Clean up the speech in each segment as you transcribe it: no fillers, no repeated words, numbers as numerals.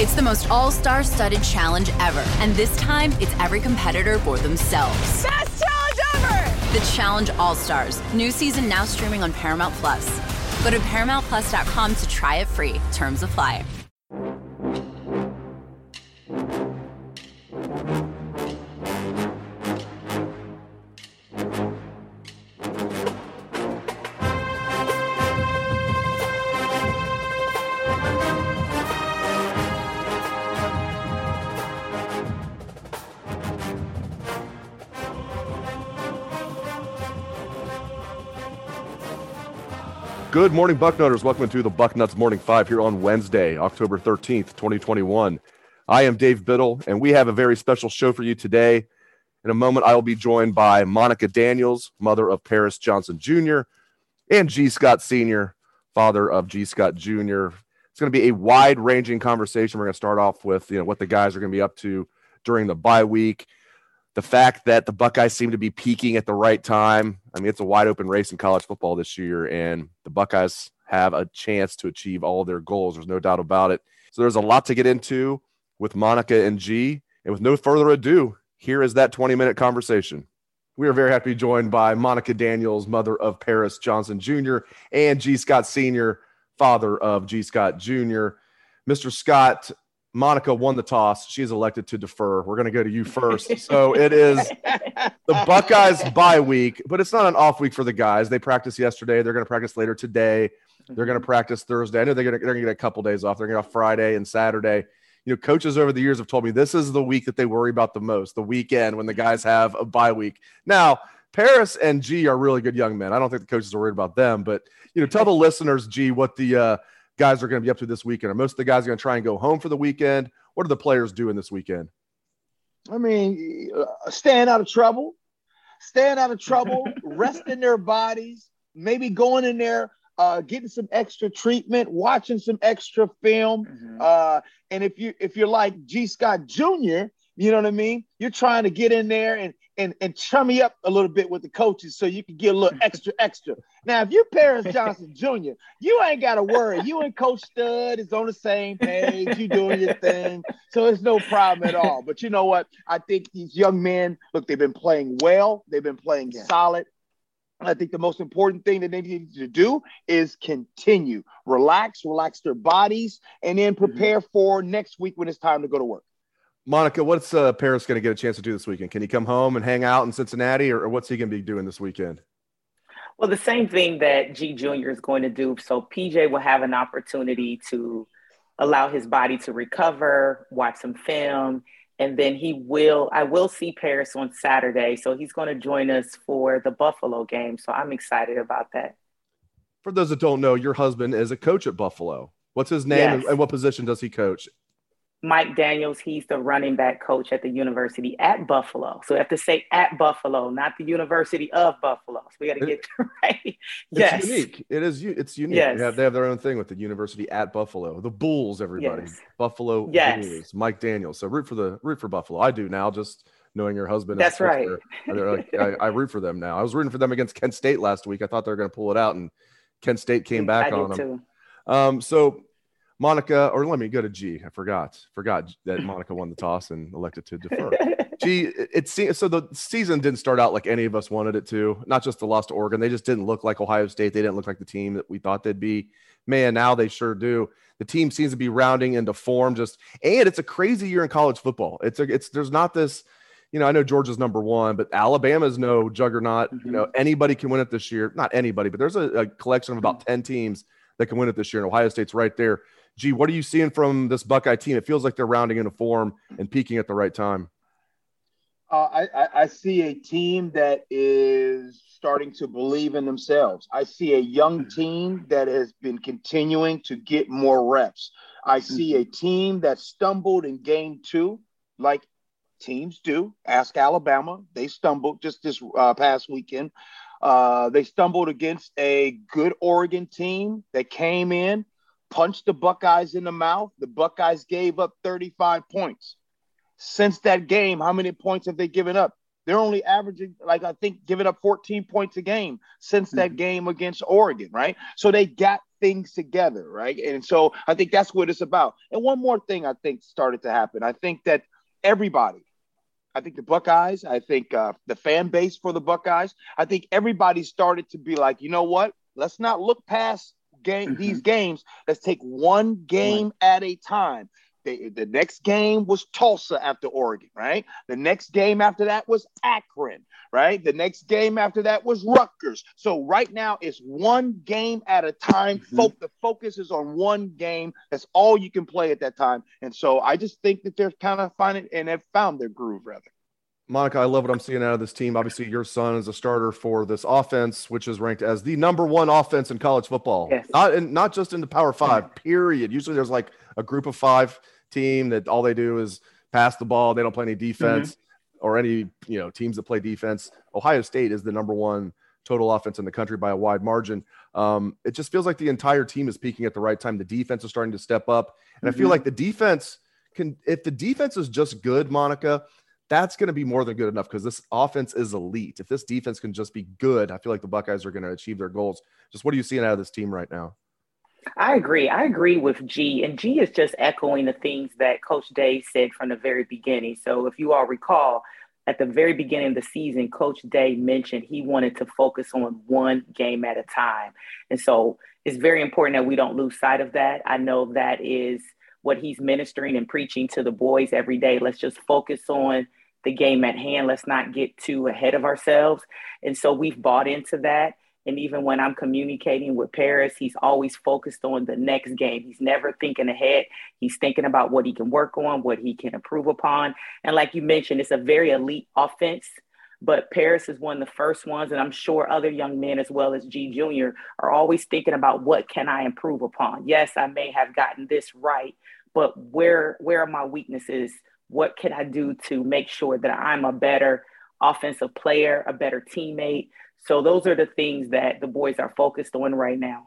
It's the most all-star studded challenge ever. And this time, it's every competitor for themselves. Best challenge ever! The Challenge All-Stars. New season now streaming on Paramount+. Go to ParamountPlus.com to try it free. Terms apply. Good morning, Bucknutters. Welcome to the Bucknuts Morning Five here on Wednesday, October 13th, 2021. I am Dave Biddle, and we have a very special show for you today. In a moment, I will be joined by Monica Daniels, mother of Paris Johnson Jr., and G. Scott Sr., father of G. Scott Jr. It's going to be a wide-ranging conversation. We're going to start off with what the guys are going to be up to during the bye week. The fact that the Buckeyes seem to be peaking at the right time. I mean, it's a wide open race in college football this year, and the Buckeyes have a chance to achieve all their goals. There's no doubt about it. So there's a lot to get into with Monica and G. And with no further ado, here is that 20-minute conversation. We are very happy to be joined by Monica Daniels, mother of Paris Johnson Jr., and G. Scott Sr., father of G. Scott Jr. Mr. Scott, Monica won the toss. She is elected to defer. We're going to go to you first. So it is the Buckeyes bye week, but it's not an off week for the guys. They practiced yesterday. They're going to practice later today. They're going to practice Thursday. I know they're going to get a couple days off. They're going to have Friday and Saturday. Coaches over the years have told me this is the week that they worry about the most, the weekend when the guys have a bye week. Now, Paris and G are really good young men. I don't think the coaches are worried about them, but tell the listeners, G, what the guys are going to be up to this weekend. Are most of the guys going to try and go home for the weekend? What are the players doing this weekend? I mean, staying out of trouble, resting their bodies, maybe going in there, getting some extra treatment, watching some extra film. And if you're like G. Scott Jr., you know what I mean? You're trying to get in there and chummy up a little bit with the coaches so you can get a little extra. Now, if you're Paris Johnson Jr., you ain't got to worry. You and Coach Stud is on the same page. You doing your thing. So it's no problem at all. But you know what? I think these young men, look, they've been playing well. They've been playing solid. I think the most important thing that they need to do is continue. Relax their bodies, and then prepare for next week when it's time to go to work. Monica, what's Paris going to get a chance to do this weekend? Can he come home and hang out in Cincinnati, or what's he going to be doing this weekend? Well, the same thing that G Jr. is going to do. So PJ will have an opportunity to allow his body to recover, watch some film, and then I will see Paris on Saturday. So he's going to join us for the Buffalo game. So I'm excited about that. For those that don't know, your husband is a coach at Buffalo. What's his name and what position does he coach? Mike Daniels, he's the running back coach at the University at Buffalo. So I have to say at Buffalo, not the University of Buffalo. So we got to get it right. It's unique. It's unique. Yes. They have their own thing with the University at Buffalo. The Bulls, everybody. Yes. Buffalo Bulls. Mike Daniels. So root for Buffalo. I do now, just knowing your husband. That's right. I root for them now. I was rooting for them against Kent State last week. I thought they were going to pull it out, and Kent State came back on them. So Monica, or let me go to G. I forgot that Monica won the toss and elected to defer. G, so the season didn't start out like any of us wanted it to. Not just the loss to Oregon. They just didn't look like Ohio State. They didn't look like the team that we thought they'd be. Man, now they sure do. The team seems to be rounding into form. And it's a crazy year in college football. There's not this. I know Georgia's number one, but Alabama's no juggernaut. Anybody can win it this year. Not anybody, but there's a collection of about 10 teams that can win it this year, and Ohio State's right there. Gee, what are you seeing from this Buckeye team? It feels like they're rounding into form and peaking at the right time. I see a team that is starting to believe in themselves. I see a young team that has been continuing to get more reps. I see a team that stumbled in game 2, like teams do. Ask Alabama. They stumbled just this past weekend. They stumbled against a good Oregon team that came in, punched the Buckeyes in the mouth. The Buckeyes gave up 35 points. Since that game, how many points have they given up? They're only averaging, giving up 14 points a game since that game against Oregon, right? So they got things together, right? And so I think that's what it's about. And one more thing I think started to happen. I think that everybody, I think the Buckeyes, I think the fan base for the Buckeyes, I think everybody started to be like, you know what? Let's not look past these games. Let's take one game at a time. The next game was Tulsa after Oregon, right? The next game after that was Akron, right? The next game after that was Rutgers. So right now it's one game at a time. The focus is on one game. That's all you can play at that time. And so I just think that they're kind of finding and have found their groove, rather. Monica, I love what I'm seeing out of this team. Obviously, your son is a starter for this offense, which is ranked as the #1 offense in college football. Yes. Not just in the Power 5, period. Usually there's like a group of 5 team that all they do is pass the ball. They don't play any defense or any, teams that play defense. Ohio State is the #1 total offense in the country by a wide margin. It just feels like the entire team is peaking at the right time. The defense is starting to step up. And I feel like the defense if the defense is just good, Monica, that's going to be more than good enough because this offense is elite. If this defense can just be good, I feel like the Buckeyes are going to achieve their goals. Just what are you seeing out of this team right now? I agree with G, and G is just echoing the things that Coach Day said from the very beginning. So if you all recall, at the very beginning of the season, Coach Day mentioned he wanted to focus on one game at a time. And so it's very important that we don't lose sight of that. I know that is what he's ministering and preaching to the boys every day. Let's just focus on the game at hand. Let's not get too ahead of ourselves. And so we've bought into that. And even when I'm communicating with Paris, he's always focused on the next game. He's never thinking ahead. He's thinking about what he can work on, what he can improve upon. And like you mentioned, it's a very elite offense, but Paris is one of the first ones. And I'm sure other young men as well as G Jr. are always thinking about what can I improve upon? Yes, I may have gotten this right, but where are my weaknesses? What can I do to make sure that I'm a better offensive player, a better teammate? So those are the things that the boys are focused on right now.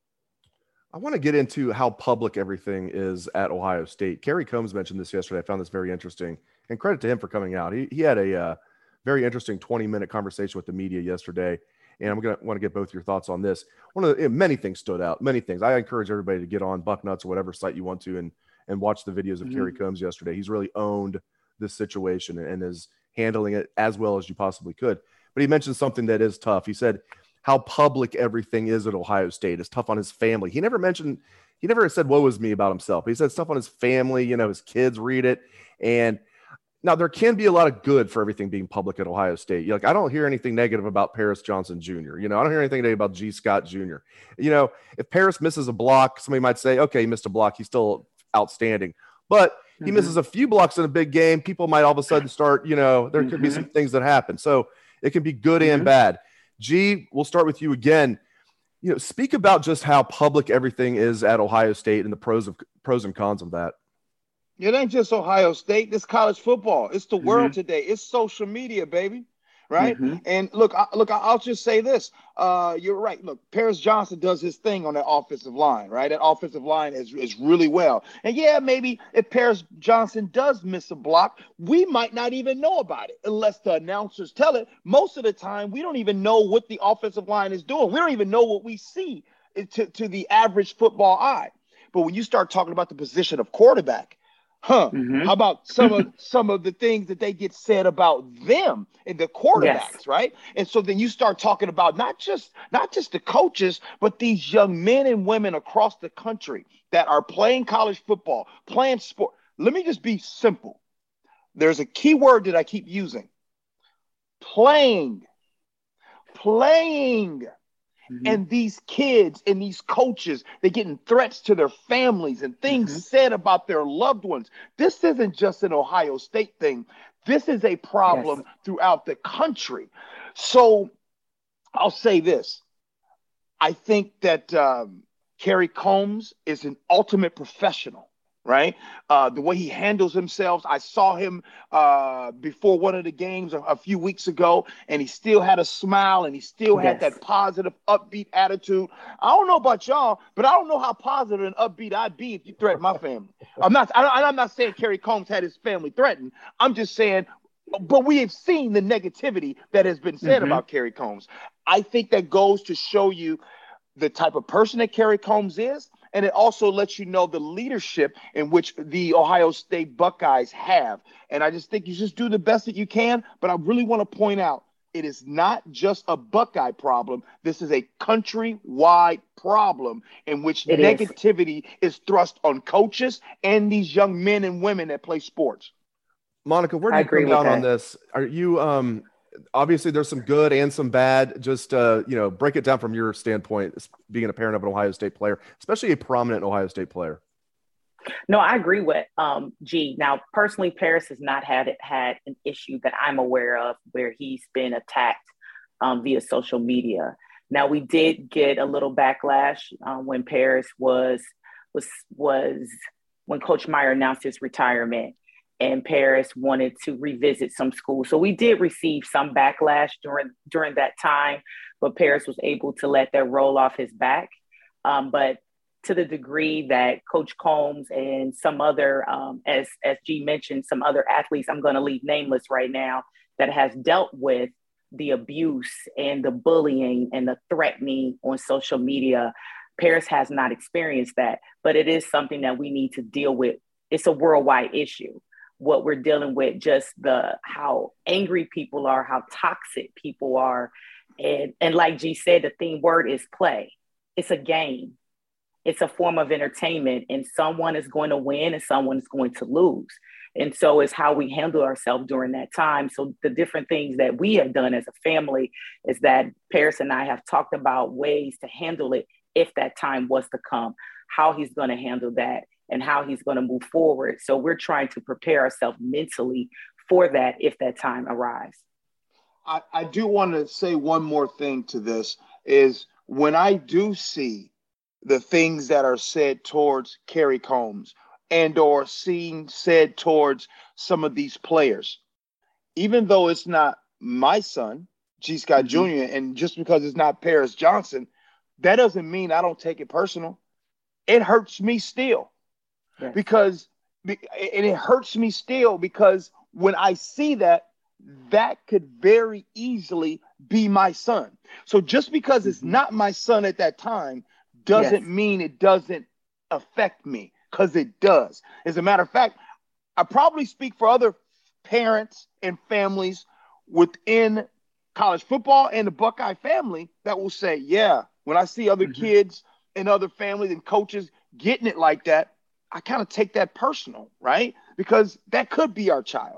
I want to get into how public everything is at Ohio State. Kerry Combs mentioned this yesterday. I found this very interesting, and credit to him for coming out. He had a very interesting 20-minute conversation with the media yesterday, and I'm going to want to get both your thoughts on this. Many things stood out, many things. I encourage everybody to get on Bucknuts or whatever site you want to and watch the videos of Kerry Combs yesterday. He's really owned this situation and is handling it as well as you possibly could. But he mentioned something that is tough. He said how public everything is at Ohio State is tough on his family. He never said woe is me about himself. He said stuff on his family, his kids read it. And now there can be a lot of good for everything being public at Ohio State. I don't hear anything negative about Paris Johnson Jr. I don't hear anything negative about G. Scott Jr. If Paris misses a block, somebody might say, okay, he missed a block. He's still outstanding. But he misses a few blocks in a big game. People might all of a sudden start, there could be some things that happen. So it can be good and bad. G, we'll start with you again. Speak about just how public everything is at Ohio State and the pros and cons of that. It ain't just Ohio State. It's college football. It's the world today. It's social media, baby. Right. And look, I'll just say this. You're right. Look, Paris Johnson does his thing on that offensive line. Right. That offensive line is really well. And yeah, maybe if Paris Johnson does miss a block, we might not even know about it unless the announcers tell it. Most of the time, we don't even know what the offensive line is doing. We don't even know what we see to the average football eye. But when you start talking about the position of quarterback, how about some of the things that they get said about them and the quarterbacks, right? And so then you start talking about not just the coaches, but these young men and women across the country that are playing college football, playing sport. Let me just be simple. There's a key word that I keep using. Playing. And these kids and these coaches, they're getting threats to their families and things said about their loved ones. This isn't just an Ohio State thing. This is a problem throughout the country. So I'll say this. I think that Kerry Combs is an ultimate professional. Right. The way he handles himself. I saw him before one of the games a few weeks ago, and he still had a smile and he still had that positive, upbeat attitude. I don't know about y'all, but I don't know how positive and upbeat I'd be if you threatened my family. I'm not saying Kerry Combs had his family threatened. I'm just saying, but we have seen the negativity that has been said about Kerry Combs. I think that goes to show you the type of person that Kerry Combs is, and it also lets you know the leadership in which the Ohio State Buckeyes have. And I just think you just do the best that you can. But I really want to point out, it is not just a Buckeye problem. This is a countrywide problem in which negativity is thrust on coaches and these young men and women that play sports. Monica, where do you come down on this? Are you obviously there's some good and some bad. Just break it down from your standpoint, being a parent of an Ohio State player, especially a prominent Ohio State player. No, I agree with G. Now, personally, Paris has not had an issue that I'm aware of where he's been attacked via social media. Now, we did get a little backlash when Paris was when Coach Meyer announced his retirement, and Paris wanted to revisit some schools. So we did receive some backlash during that time, but Paris was able to let that roll off his back. But to the degree that Coach Combs and some other, as G mentioned, some other athletes, I'm going to leave nameless right now, that has dealt with the abuse and the bullying and the threatening on social media, Paris has not experienced that, but it is something that we need to deal with. It's a worldwide issue. What we're dealing with, just how angry people are, how toxic people are. And like G said, the theme word is play. It's a game. It's a form of entertainment, and someone is going to win and someone is going to lose. And so it's how we handle ourselves during that time. So the different things that we have done as a family is that Paris and I have talked about ways to handle it if that time was to come, how he's going to handle that and how he's going to move forward. So we're trying to prepare ourselves mentally for that if that time arrives. I do want to say one more thing to this is when I do see the things that are said towards Kerry Combs and or said towards some of these players, even though it's not my son, G. Scott Jr., and just because it's not Paris Johnson, that doesn't mean I don't take it personal. It hurts me still. Yes. Because it hurts me still because when I see that could very easily be my son. So just because it's not my son at that time doesn't mean it doesn't affect me, because it does. As a matter of fact, I probably speak for other parents and families within college football and the Buckeye family that will say, yeah, when I see other kids and other families and coaches getting it like that, I kind of take that personal, right? Because that could be our child.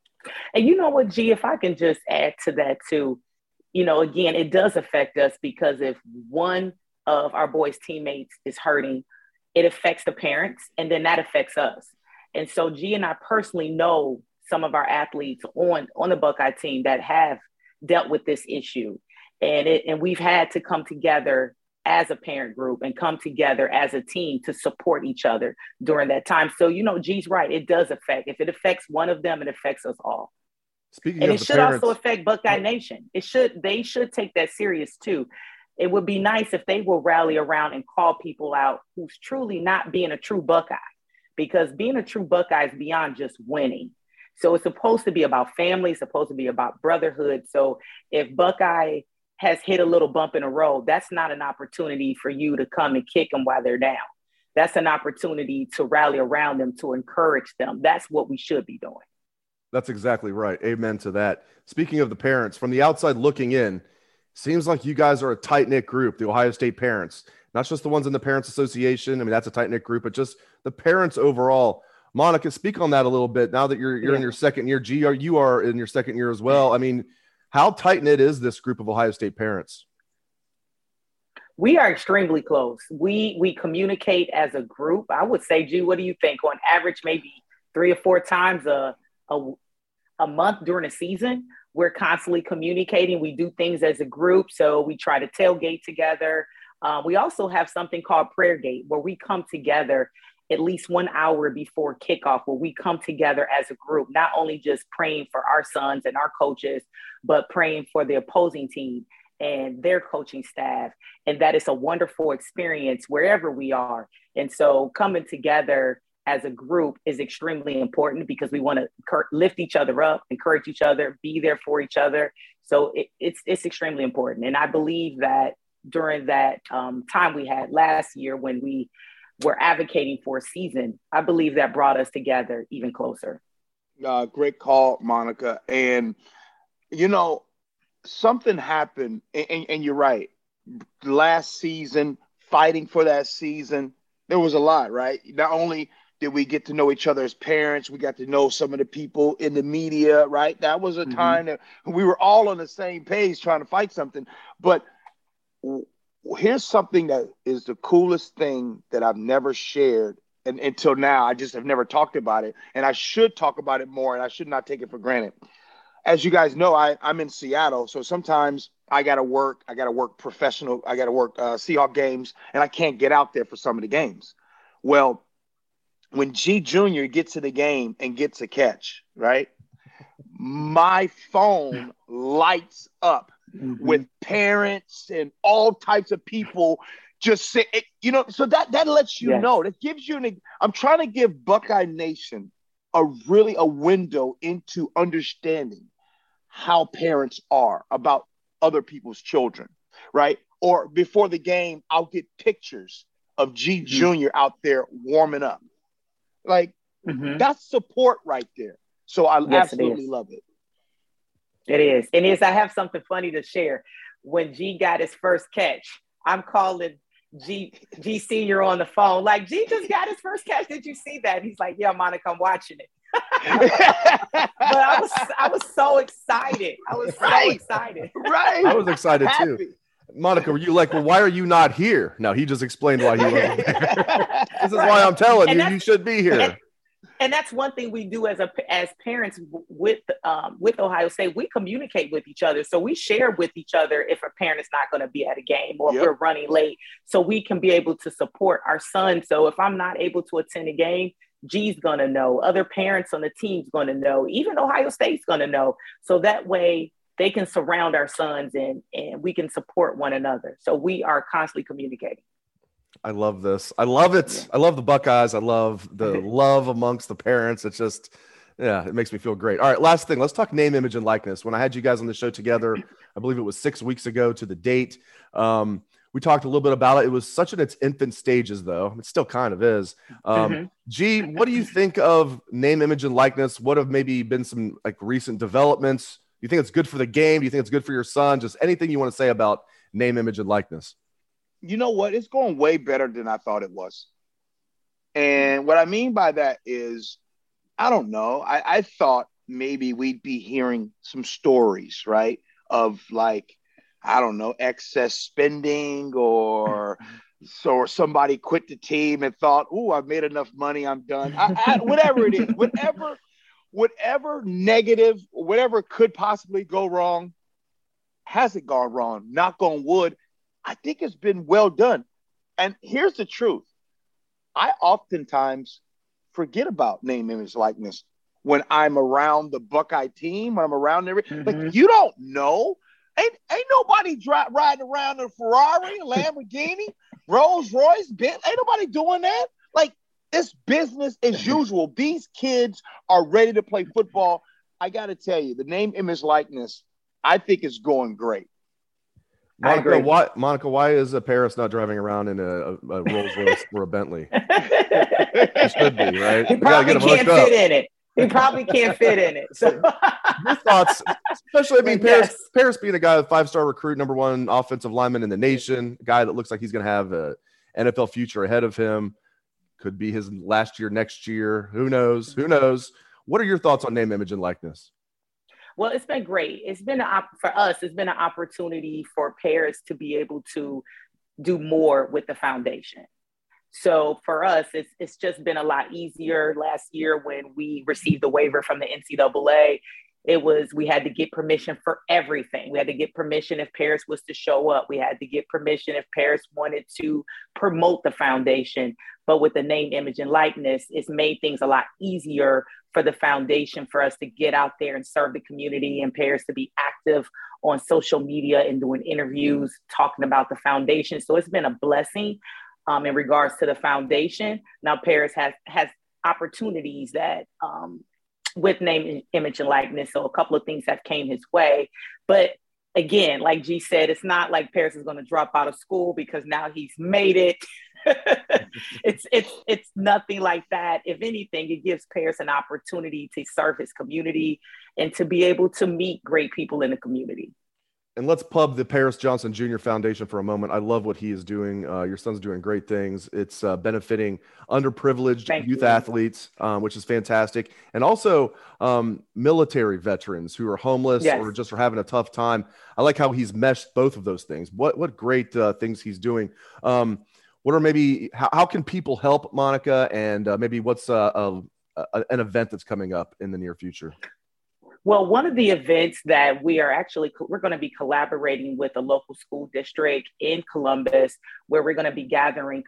And you know what, G, if I can just add to that too, again, it does affect us because if one of our boys' teammates is hurting, it affects the parents, and then that affects us. And so G and I personally know some of our athletes on the Buckeye team that have dealt with this issue. And we've had to come together as a parent group and come together as a team to support each other during that time. So, G's right. It does affect. If it affects one of them, it affects us all. Speaking of it should parents, also affect Buckeye Nation. They should take that serious too. It would be nice if they will rally around and call people out who's truly not being a true Buckeye, because being a true Buckeye is beyond just winning. So it's supposed to be about family, it's supposed to be about brotherhood. So if Buckeye has hit a little bump in the road, that's not an opportunity for you to come and kick them while they're down. That's an opportunity to rally around them, to encourage them. That's what we should be doing. That's exactly right. Amen to that. Speaking of the parents, from the outside looking in, seems like you guys are a tight-knit group, the Ohio State parents, not just the ones in the Parents Association. I mean, that's a tight-knit group, but just the parents overall. Monica, speak on that a little bit. Now that you're in your second year, G, you are in your second year as well. I mean, how tight-knit is this group of Ohio State parents? We are extremely close. We communicate as a group. I would say, G, what do you think? On average, maybe 3 or 4 times a month during a season, we're constantly communicating. We do things as a group. So we try to tailgate together. We also have something called Prayer Gate, where we come together at least 1 hour before kickoff, where we come together as a group, not only just praying for our sons and our coaches, but praying for the opposing team and their coaching staff. And that is a wonderful experience wherever we are. And so coming together as a group is extremely important because we want to lift each other up, encourage each other, be there for each other. So it's extremely important. And I believe that during that time we had last year when we were advocating for a season, I believe that brought us together even closer. Great call, Monica. And, something happened, and you're right. Last season, fighting for that season, there was a lot, right? Not only did we get to know each other as parents, we got to know some of the people in the media, right? That was a time that we were all on the same page trying to fight something. But here's something that is the coolest thing that I've never shared. And until now, I just have never talked about it. And I should talk about it more, and I should not take it for granted. As you guys know, I'm in Seattle. So sometimes I got to work professional. I got to work Seahawks games, and I can't get out there for some of the games. Well, when G Junior gets to the game and gets a catch, right, my phone lights up with parents and all types of people just say, so that lets you know, that gives you I'm trying to give Buckeye Nation a window into understanding how parents are about other people's children, right? Or before the game, I'll get pictures of G Junior out there warming up. Like, that's support right there. So I absolutely love it. It is. And I have something funny to share. When G got his first catch, I'm calling G Senior on the phone. Like, G just got his first catch. Did you see that? He's like, yeah, Monica, I'm watching it. But I was so excited. Excited. Right. I was excited too. Monica, were you like, well, why are you not here? No, he just explained why he wasn't there. This is why I'm telling you should be here. And that's one thing we do as parents with Ohio State. We communicate with each other. So we share with each other if a parent is not going to be at a game or if we're running late, so we can be able to support our son. So if I'm not able to attend a game, G's going to know. Other parents on the team's going to know. Even Ohio State's going to know. So that way they can surround our sons and we can support one another. So we are constantly communicating. I love this. I love it. I love the Buckeyes. I love the love amongst the parents. It's just, it makes me feel great. All right, last thing. Let's talk name, image, and likeness. When I had you guys on the show together, I believe it was 6 weeks ago to the date. We talked a little bit about it. It was such in its infant stages, though. It still kind of is. G, what do you think of name, image, and likeness? What have maybe been some recent developments? Do you think it's good for the game? Do you think it's good for your son? Just anything you want to say about name, image, and likeness. You know what? It's going way better than I thought it was. And what I mean by that is, I don't know. I thought maybe we'd be hearing some stories, right? Of excess spending or somebody quit the team and thought, I've made enough money. I'm done. Whatever it is, whatever negative, whatever could possibly go wrong, hasn't gone wrong. Knock on wood. I think it's been well done. And here's the truth. I oftentimes forget about name, image, likeness when I'm around the Buckeye team, when I'm around everything. Like, you don't know. Ain't nobody riding around in a Ferrari, Lamborghini, Rolls Royce, Bentley. Ain't nobody doing that. Like, it's business as usual. These kids are ready to play football. I got to tell you, the name, image, likeness, I think is going great. Monica, why is Paris not driving around in a Rolls Royce or a Bentley? He should be, right? He probably can't fit in it. He probably can't fit in it. So. Your thoughts, especially, Paris being a guy with 5-star recruit, number 1 offensive lineman in the nation, a guy that looks like he's going to have an NFL future ahead of him. Could be his last year, next year. Who knows? What are your thoughts on name, image, and likeness? Well, it's been great. It's been for us, it's been an opportunity for Paris to be able to do more with the foundation. So for us, it's just been a lot easier. Last year when we received the waiver from the NCAA, we had to get permission for everything. We had to get permission if Paris was to show up. We had to get permission if Paris wanted to promote the foundation. But with the name, image, and likeness, it's made things a lot easier for the foundation for us to get out there and serve the community, and Paris to be active on social media and doing interviews, talking about the foundation. So it's been a blessing in regards to the foundation. Now Paris has opportunities that with name, image, and likeness. So a couple of things have came his way, but again, like G said, it's not like Paris is going to drop out of school because now he's made it. It's nothing like that. If anything, it gives Paris an opportunity to serve his community and to be able to meet great people in the community. And let's pub the Paris Johnson Jr. Foundation for a moment. I love what he is doing. Your son's doing great things. It's benefiting underprivileged youth athletes, which is fantastic. And also military veterans who are homeless or just are having a tough time. I like how he's meshed both of those things. What great things he's doing. What are maybe, how can people help, Monica? And maybe what's an event that's coming up in the near future? Well, one of the events that we're going to be collaborating with a local school district in Columbus, where we're going to be gathering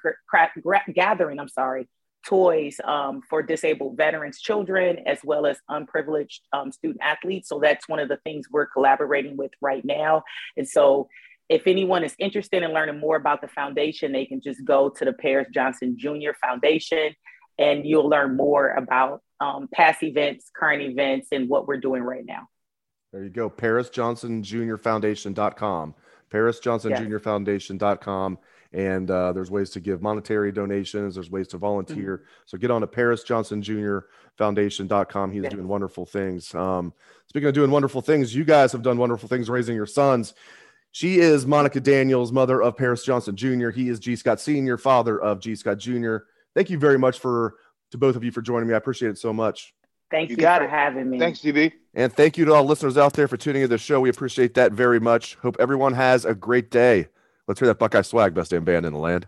toys for disabled veterans, children, as well as unprivileged student athletes. So that's one of the things we're collaborating with right now. And so if anyone is interested in learning more about the foundation, they can just go to the Paris Johnson Jr. Foundation, and you'll learn more about past events, current events, and what we're doing right now. There you go. ParisJohnsonJr.Foundation.com. ParisJohnsonJr.Foundation.com. And there's ways to give monetary donations. There's ways to volunteer. Mm-hmm. So get on to ParisJohnsonJr.Foundation.com. He's doing wonderful things. Speaking of doing wonderful things, you guys have done wonderful things raising your sons. She is Monica Daniels, mother of Paris Johnson Jr. He is G. Scott Sr., father of G. Scott Jr. Thank you very much to both of you for joining me. I appreciate it so much. Thank you for having me. Thanks, DB. And thank you to all listeners out there for tuning into the show. We appreciate that very much. Hope everyone has a great day. Let's hear that Buckeye swag, best damn band in the land.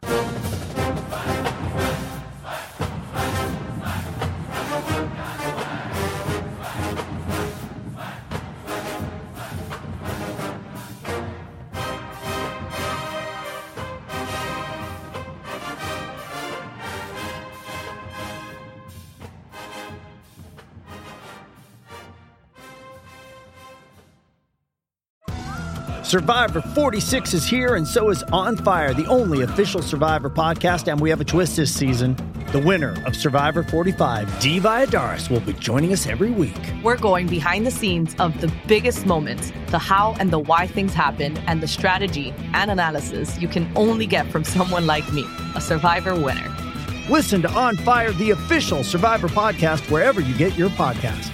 Survivor 46 is here, and so is On Fire, the only official Survivor podcast, and we have a twist this season. The winner of Survivor 45, Dee Valladares, will be joining us every week. We're going behind the scenes of the biggest moments, the how and the why things happen, and the strategy and analysis you can only get from someone like me, a Survivor winner. Listen to On Fire, the official Survivor podcast, wherever you get your podcasts.